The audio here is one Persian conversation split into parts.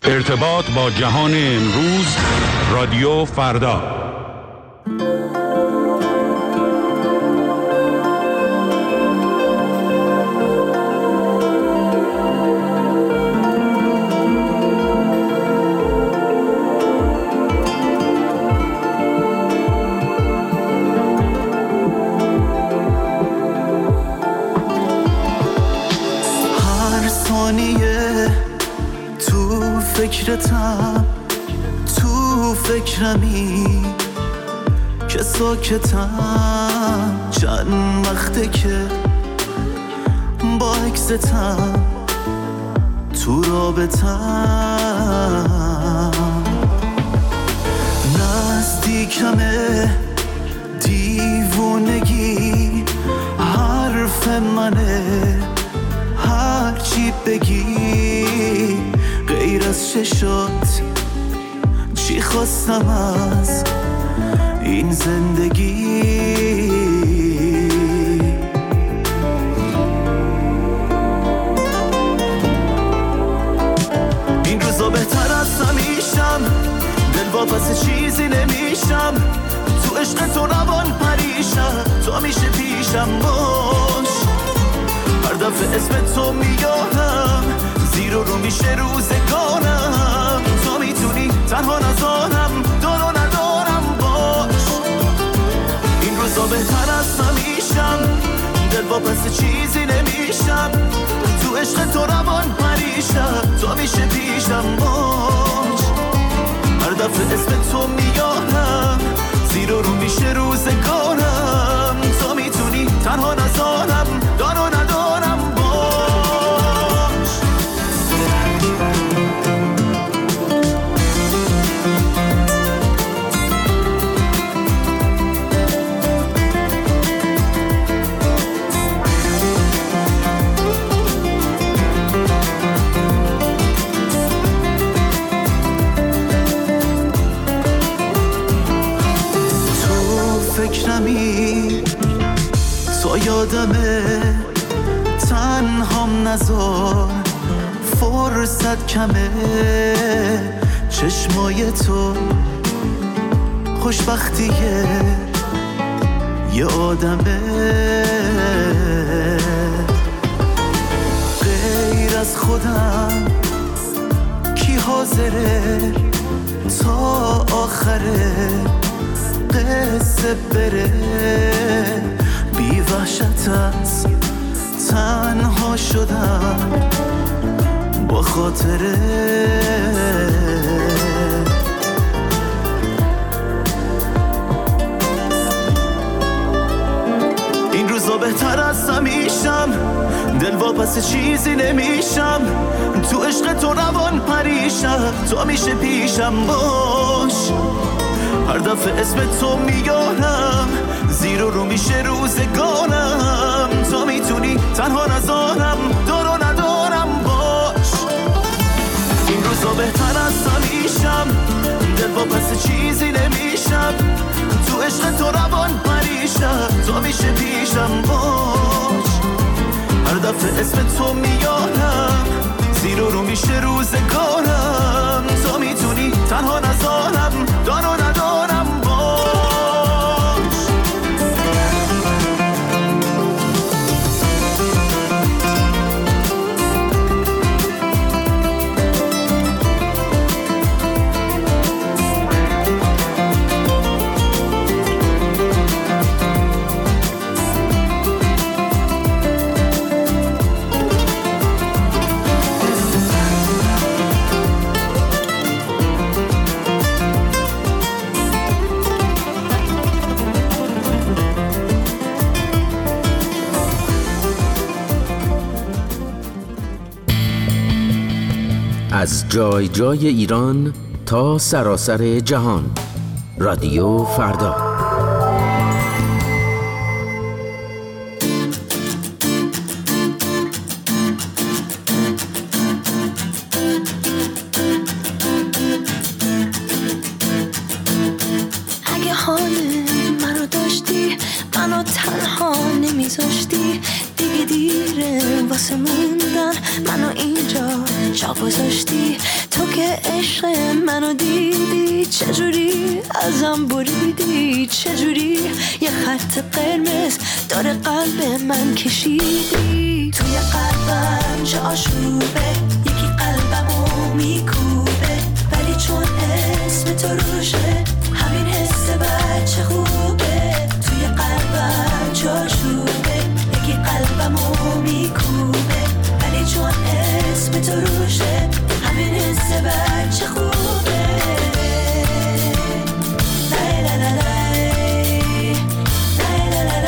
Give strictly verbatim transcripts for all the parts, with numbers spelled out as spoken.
ارتباط با جهان امروز، رادیو فردا. فکرتم تو فکرمی که ساکتم، چند وقته که با عکستم تو رابطم، نزدیکمه دیوونگی حرف منه، هرچی بگی غیر از چشات چی خواستم از این زندگی. این روزا بهتر از همیشم، دل واپس چیزی نمیشم، تو عشق تو روان پریشم، تو میشه پیشم باش، هر دفعه اسم تو میارم زیر و رو میشه روزگارم، تو میتونی تنها نذارم، دارو ندارم باش. این روزا بهتر از همیشم، دل واپس چیزی نمیشم، تو عشق تو روان پریشم، تو میشه پیشم باش، هر دفعه اسم تو میارم زیر و رو میشه روزگارم، تو میتونی تنها نذارم، دارو ندارم باش. فکرمی تو یادمه، تنهام نذار، فرصت کمه، چشمای تو خوشبختیه یه آدمه، غیر از خودم کی حاضره تا آخره قصه بره، بی وحشت از تنها شدم با خاطره. این روزا بهتر از همیشم، دل واپس چیزی نمیشم، تو عشق تو روان پریشم، تو میشه پیشم باش، هر دفعه اسم تو میارم زیر و رو میشه روزگارم، تو میتونی تنها نذارم، دارو ندارم باش. این روزا بهتر از همیشم، دل واپس چیزی نمیشم، تو عشق تو روان پریشم، تو میشه پیشم باش، هر دفعه اسم تو میارم زیر و رو میشه روزگارم، تو میتونی تنها نذارم، دارو ندارم باش. از جای جای ایران تا سراسر جهان، رادیو فردا. اگه حال منو داشتی، منو تنها نمیذاشتی، دیگه دیره واسه موندن، منو اینجا چاق حرف گذاشتی تو که عشق منو دیدی چجوری ازم بریدی چجوری یه خط قرمز داره قلب من کشیدی توی قلبم جا آشوبه یکی قلبمو میکوبه ولی چون اسم تو روشه همین حس بچه خوبه توی قلبم جا آشوبه یکی قلبمو میکوبه ولی چون اسم تو روشه همین حس بچه خوبه لای لای لای لای لای لای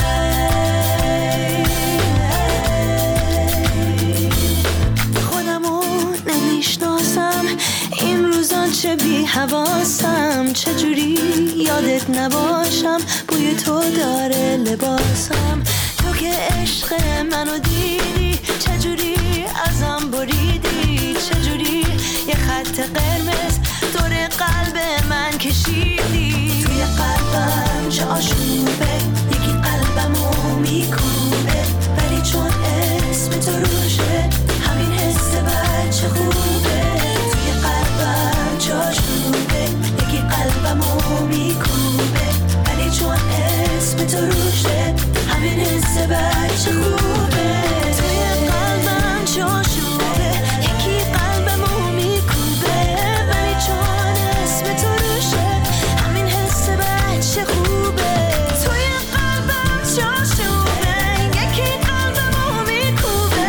لای خودمو نمیشناسم این روزان چه بی حواسم چجوری یادت نباشم بوی تو داره لباسم تو که عشق منو دیدی چجوری ازم بریدی چجوری یه خط قرمز دور قلب من کشیدی توی قلبم جا آشوبه یکی قلبمو میکوبه ولی چون اسم تو روشه همین حس بچه خوبه توی قلبم جا آشوبه یکی قلبمو میکوبه ولی چون اسم تو روشه همین حس بچه خوبه توی قلبم جا آشوبه یکی قلبمو میکوبه ولی چون اسم تو روشه همین حس بچه خوبه توی قلبم جا آشوبه یکی قلبمو میکوبه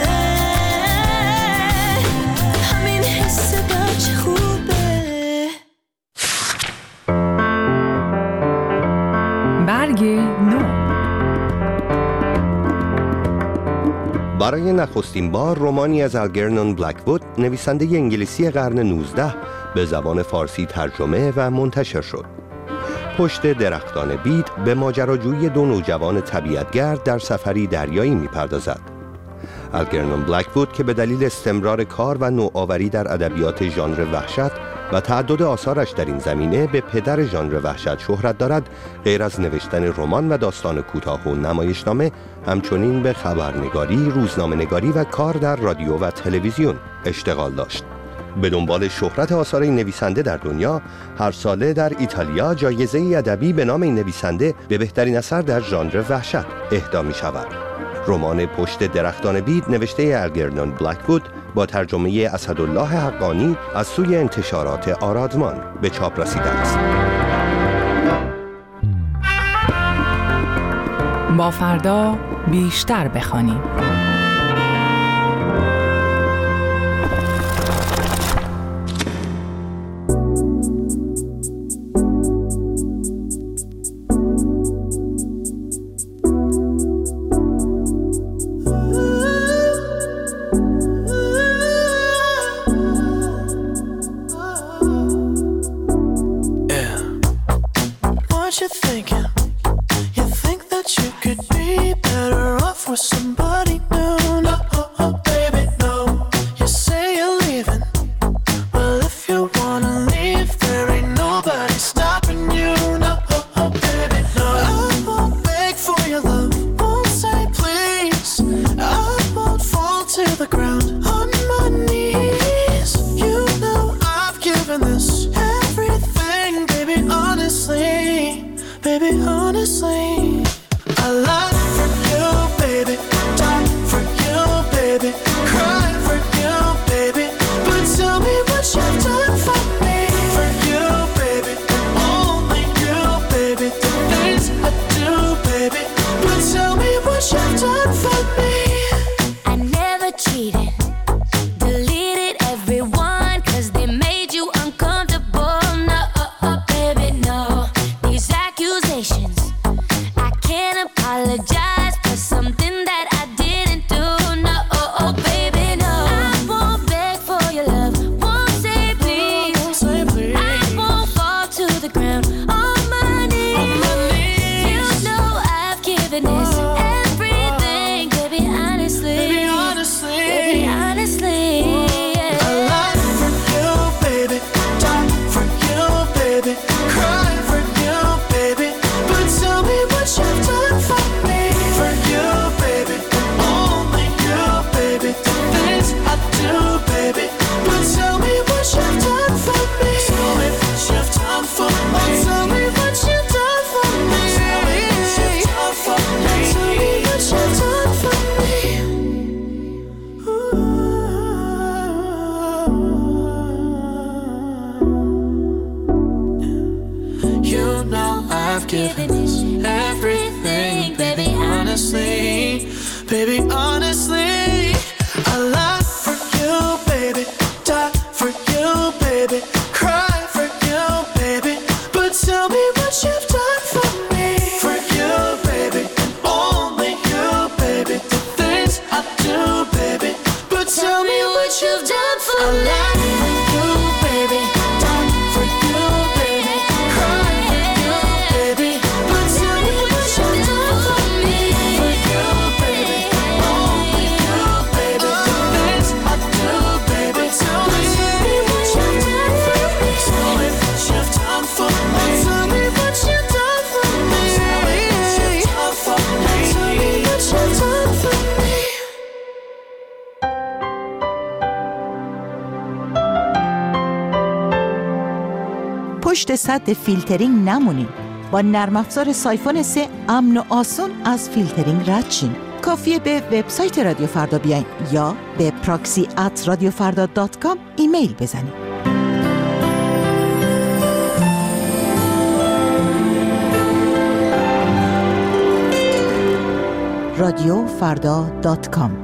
همین حس بچه خوبه برگ نو. برای نخستین بار رمانی از الگرنون بلک‌وود نویسنده انگلیسی قرن نوزدهم به زبان فارسی ترجمه و منتشر شد. پشت درختان بید به ماجراجویی دو نوجوان طبیعتگرد در سفری دریایی می‌پردازد. الگرنون بلک‌وود که به دلیل استمرار کار و نوآوری در ادبیات ژانر وحشت و تعدد آثارش در این زمینه به پدر ژانر وحشت شهرت دارد، غیر از نوشتن رمان و داستان کوتاه و نمایشنامه، همچنین به خبرنگاری، روزنامه‌نگاری و کار در رادیو و تلویزیون اشتغال داشت. به دنبال شهرت آثار این نویسنده در دنیا، هر ساله در ایتالیا جایزه ادبی به نام این نویسنده به بهترین اثر در ژانر وحشت اهدا می شود. رمان پشت درختان بید نوشته الگرنون بلک‌وود با ترجمه اسدالله حقانی از سوی انتشارات آرادمان به چاپ رسیده است. با فردا بیشتر بخوانیم. Cry for you, baby. But giving everything, baby, honestly, baby, honestly, I lie for you, baby, die for you, baby, cry for you, baby, but tell me what you've done for me. For you, baby, and only you, baby, the things I do, baby, but tell me what you've done for me. I lie for you, baby, die for you, baby, cry for you, baby, but tell me what you've done for me. For you, baby, only you, baby, the things I do, baby, tell me what you've done for me. Tell me what you've done for me. Tell me what you've done for me. Tell me what you've done for me. Tell me what you've done for me. پشت سد فیلترینگ نمونین. با نرم افزار سایفون سه امن و آسون از فیلترینگ رد شین. کافیه به وبسایت رادیو فردا بیاین یا به پراکسی ات رادیو فردا دات کام ایمیل بزنین. رادیو فردا دات کام.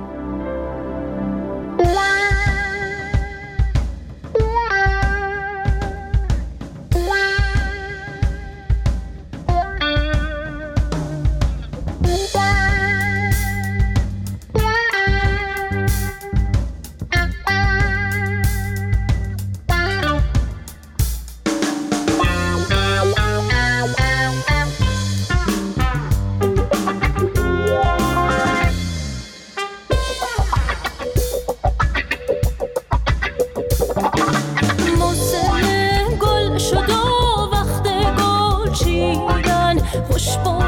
خوش